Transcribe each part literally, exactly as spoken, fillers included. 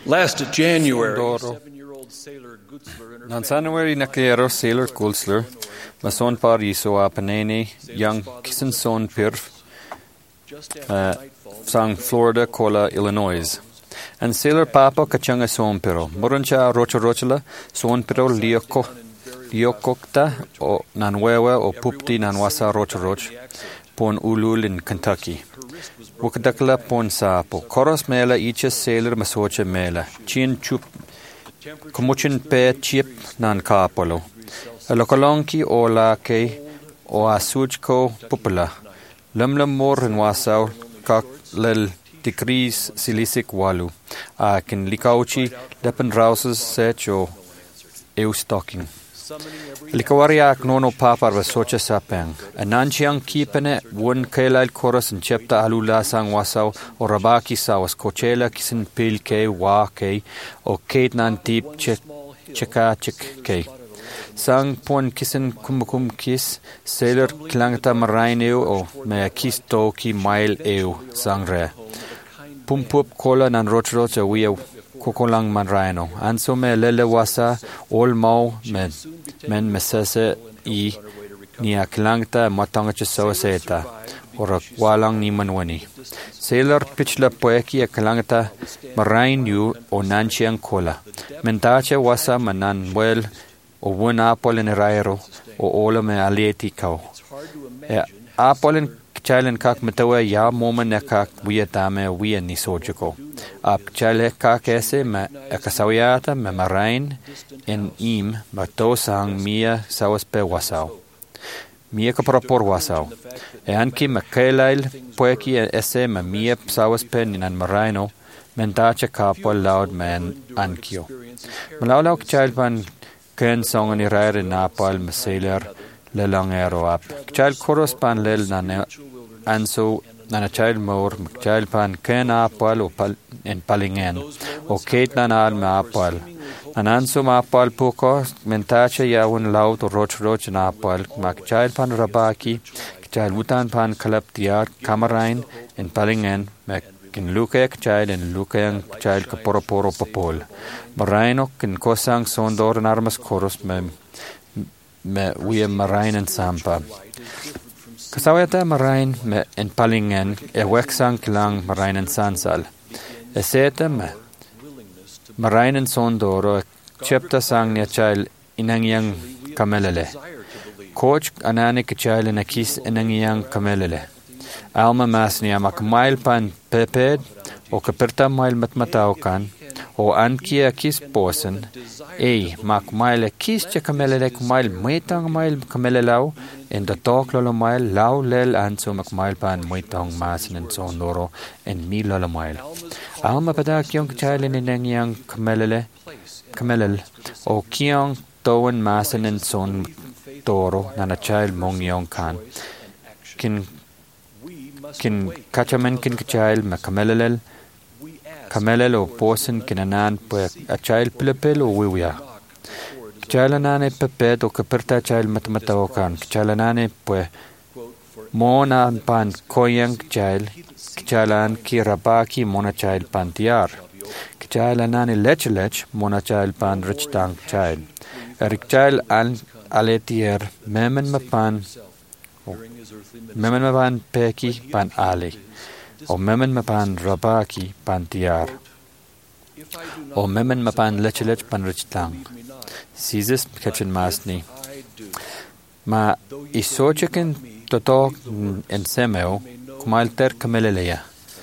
Last January, Sondoro. seven-year-old sailor Gutzler and her Nan family January naklero Sailor Gulsler, ma son par iso a panene, young kissen son pirf, just after uh, nightfall. sang Florida, Cola, Illinois. And Sailor Papa kachanga son pero, Murancha rocha rochla, son pero lioko, liokokta, o nanwewa o pupti nanwasa rocha roch, pon ulul in Kentucky. Wukadakla pon sapo, koros mela icha sailor masocha mela, chin chup, kumuchin pe chip nan kapolo. Alokalonki o la ke o asujko pupula. Lumlum mor in wasau kak lel degrees silisic walu. A kin likauchi lepen rouses sech o eustocking. Likawariak nono papar vasocha sapeng. Ananchiang kipene wun kelail koros in chepta alula sang wasau o rabaki sawas kochela kisin pil ke wa ke o kate nan deep cheka chik ke. Sang pon kisin kumkum kis sailor klangta maraineu o mea kis toki mile eu sang re. Pumpup kola nan rochrocha wia kokolang manraino. Anso me lele wasa all mau men men mesese I nia klangta matangacha sawaseta ora walang ni manwani. Sailor pichla poeki a klangta marain yu o nanchiang kola. Mentache wasa manan well o wun apol in rairo o ola me alieti kau. E apol in chailen kak metawa ya momen ne kak wia dame wia ni sojiko. Ap chaile kak ese me ekasawiyata me marain in im ma tosang mia sawas pe wasau. Mia ka propor wasau. E anki me kailail poeki ese me mia sawas pe ninan maraino mentache kapol laud men ankio. Malaulau chail pan ken song ni raire napal me sailor le langero ap. Chail koros pan lel nan anso nana child more child pan ken apal o pal en palingen o kate nan al ma apal ananso ma apal poko mentache ya un laut o roch roch na apal mak child pan rabaki child utan pan kalap tiar kamarain en palingen mek kin lukek child en lukeng child ka poro poro popol maraino kin kosang sondor narmas koros me me we marain en sampa Kasawata marain me en palingen e weksang klang marain en sansal. E seta me marain en sondoro chepta sang nia chail inangyang kamelele. Coach anane kachail in akis inangyang kamelele. Alma masnia mak mail pan peped o kaperta mail matmataukan o anki akis posen e mak mail akis che kamelele kumail muitang mail kamelelau en da talk lolo mail lau lel anso mak mail pan muitang masin en sondoro en mi lolo mail. Alma padak yung kachail in inangyang kamelele kamelel o kiong towen masin en son toro nana chail mong yong kan kin kin kachamen kin kachail ma kamelelel kamelel o posen kinanan pe a chail pilepel o wiwia chalanane pepet o kaperta chail matmataokan chalanane pe mona pan koyang chail chalan ki rabaki mona chail pantiar chalanane lechlech mona chail pan richtang chail erik chail an aletier memen mapan memen mapan peki pan ali o memen mapan rabaki pan tiar o memen mapan lechelech pan richtang sizes kitchen masni ma isocheken toto en semeo kumalter kameleleya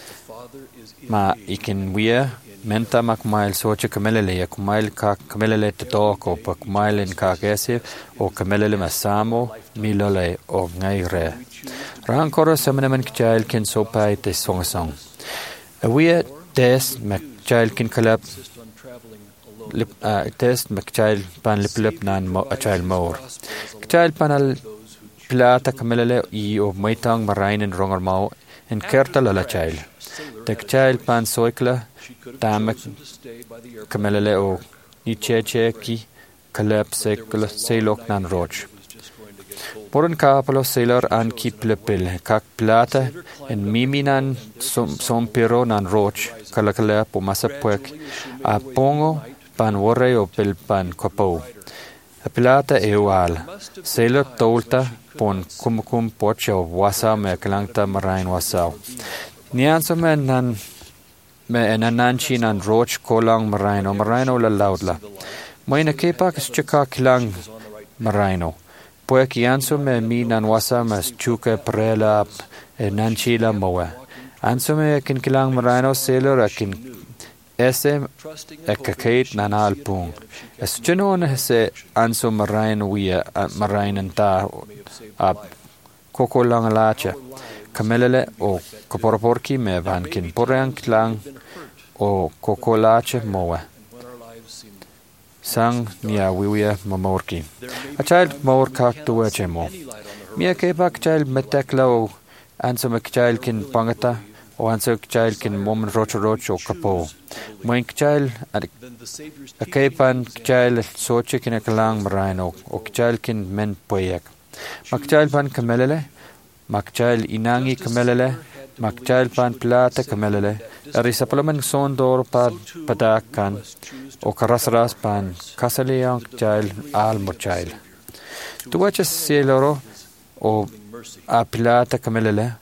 ma ikin wia menta mak mail soche kamelele kumail ka kamelele to ko pa kumail en ka kese o kamelele masamo milole o ngaire rankoro samenemen kchail ken sopai te song song a wia des mak chail kin kalap lip a test mak chail pan lip lip nan mo a chail more chail panal plata kamelele I o maitang marainen ronger mau en kertala la chail te chail pan soikla tamak kamelele o ni cheche ki kalap sekla selok nan roch Moron kapalo sailor an ki plepil, kak plata en miminan som pero nan roch, kalakala po masapuek, a pongo pan warre o pel pan kopo. A plata e ual, sailor tolta pon kumukum pocha o wasa me kalangta marain wasao. Nianso me nan me enananchi nan roch kolang maraino, maraino la laudla. Moina kepa kischika kilang maraino. Pue kianso me mi nan wasa mas chuka prela e nanchila moa. Anso me kin kilang maraino sailor akin ese e kakait nan alpung. Es chinon hese anso maraino wia marainan ta ap koko lang lacha. Kamelele o koporoporki me vankin poreang kilang o koko lacha moa. Sang nia wiwia mamorki. A child more kak to wechemo. Mia kepak child metekla o anso mek child kin pangata o anso child kin mom rocho rocho kapo. Moink child a kepan child soche kin akalang marino o child kin men poyak. Mak child pan kamelele, mak child inangi kamelele, mak child pan plata kamelele. Arisa palaman son dor pad padakan. O karasras pan kasaliang child almo child. Tuwacha sailoro o apilata kamelele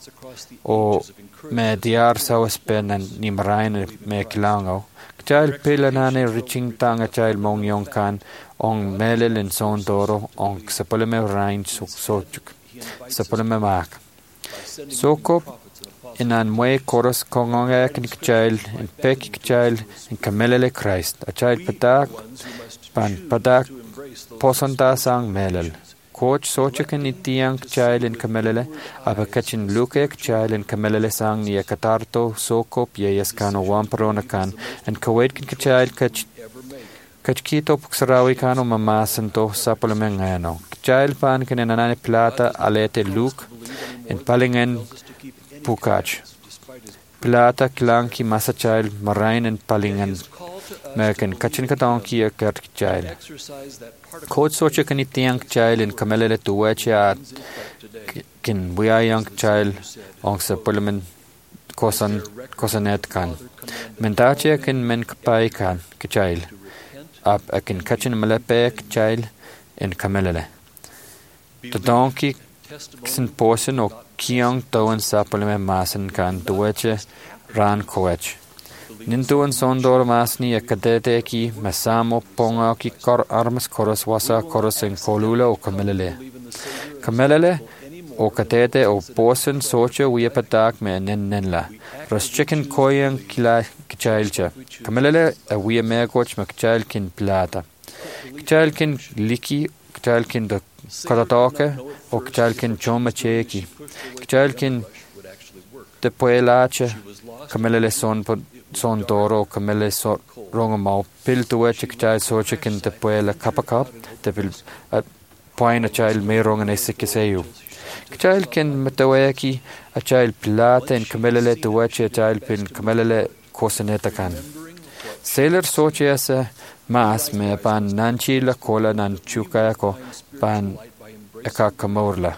o me diar sawas penan ni marain me kilango. Child pilanane reaching tanga child mong yong kan ong melel in son doro ong sapoleme rain suk sochuk. Sapoleme mak. Sokop in an mwe chorus kongonga kin child in pek child in kamelele Christ a child padak pan padak posonta sang melel coach sochakan itiang child in kamelele abakachin lukek child in kamelele sang ni katarto sokop yeyas kano wamprona kan and kawait kin child kach kachkito puksarawi kano mamasanto sapolmengano child pan kin anane plata alete luke in palingen Pukach. Plata klanki masa child marain and palingan American kachin katonki a kert child. Coach socha kan itiang child in kamelele to wecha kin buya young child on sa parliament kosan kosanet kan. Mentache kin men kapai kan child. Up a kin kachin malepek child in kamelele. The donkey sin portion or Kiang Towan Sapoleme Masan kan dueche ran coach. Nintuan sondor masni a cadete ki masamo ponga ki kor armas koros wasa koros en kolula o kamelele. Kamelele o cadete o portion soche wiapatak me nen nenla. Ros chicken koyang kila kichailcha. Kamelele a wia megoch makchail kin plata. Kichail kin liki, kichail kin the Katatoke o kchalkin choma cheki. Kchalkin de poelache, kamelele son son doro, kamele so rongamo, pil to weche kchal sochikin de poela kapakap, de pil at point a child me rong an esikiseyu. Kchalkin metaweki, a child plata and kamelele to weche a child pin kamelele kosanetakan. Sailor sochiasa. Mas me pan nanchi la cola nan chukayako pan eka kamorla.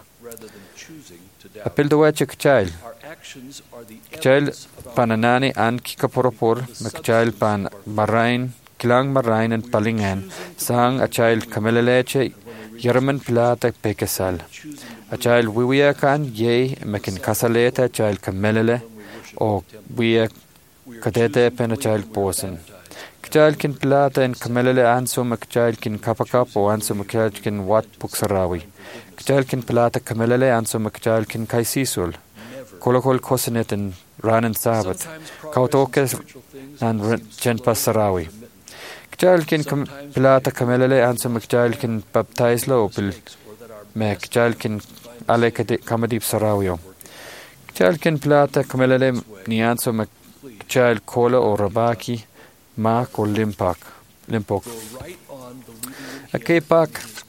Apil do wachik child. Child pananani an kikaporopor, mcchild pan marain, kilang marain and palingan, sang a child kameleleche, yerman plata pekesal. A child wiwia kan ye, mekin kasaleta child kamelele, o wia kadete pen a child posen. Child kin plata and kamelele anso mcchild kin kapakap o anso mcchild kin wat puksarawi. Child kin plata kamelele anso mcchild kin kaisisul. Kolokol kosenet and ran and sabat. Kautokes and chen pasarawi. Child kin plata kamelele anso mcchild kin baptize lo pil mek child kin ale kamadip sarawio. Child kin plata kamelele ni anso mcchild kola o rabaki. Mak o limpak, limpok. A kepak,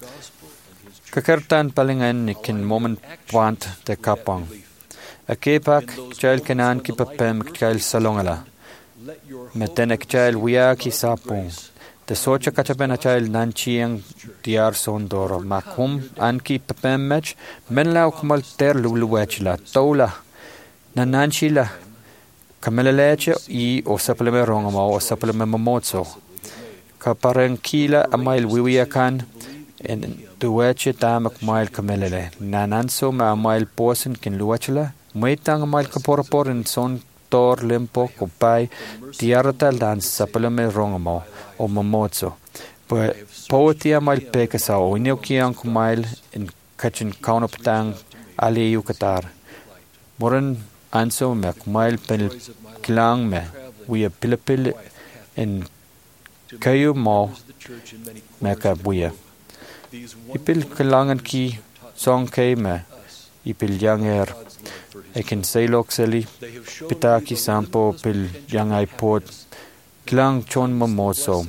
kakertan palingan ni kin moment pwant de kapang. A kepak, child kanan ki papem kchail salongala. Metenek child wia ki sapung. De socha kachapena chail nanchiang diar sondoro makum anki pepemech menlau kumal ter luluwechla tola nananchila kameleleche i o supplement rongamo o supplement momotso kaparenkila amail wiwiakan en duweche tamak mail kamelele nananso ma amail posen kin luwechla muitang amail kaporapor en son tor limpo kupai tiaratal dan supplement rongamo o momotso pues poetia mail pekasa o inyokiang kumail in kachin kaunoptang ali yukatar moran anso me kumail pel klang me we a pilipil in kayu mo me ka buya ipil klangan ki song kay me ipil yanger ekin sailok seli pitaki sampo pil yangai pot klang chon momoso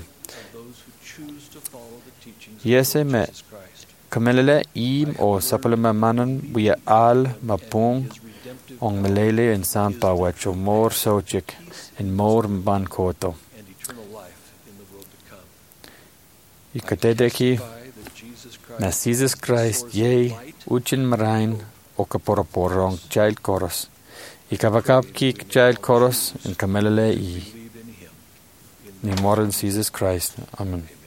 yese me kamelele im o sapalama manan buya al mapung ong melele en sampa wacho mor sochik en mor ban koto ikatedeki na Jesus Christ ye uchin marain o kaporaporong child chorus ikavakap ki child chorus en kamelele i ni moren Jesus Christ amen.